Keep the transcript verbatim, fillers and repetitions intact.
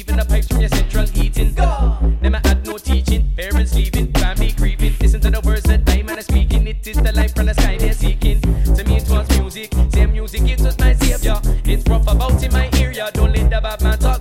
receiving the pipes from your central heating. Go. Never had no teaching, parents leaving, family grieving. Listen to the words that I man is speaking. It is the life from the sky they're seeking. To me it was music, same music, it was my savior. It's rough about in my area, don't let the bad man talk.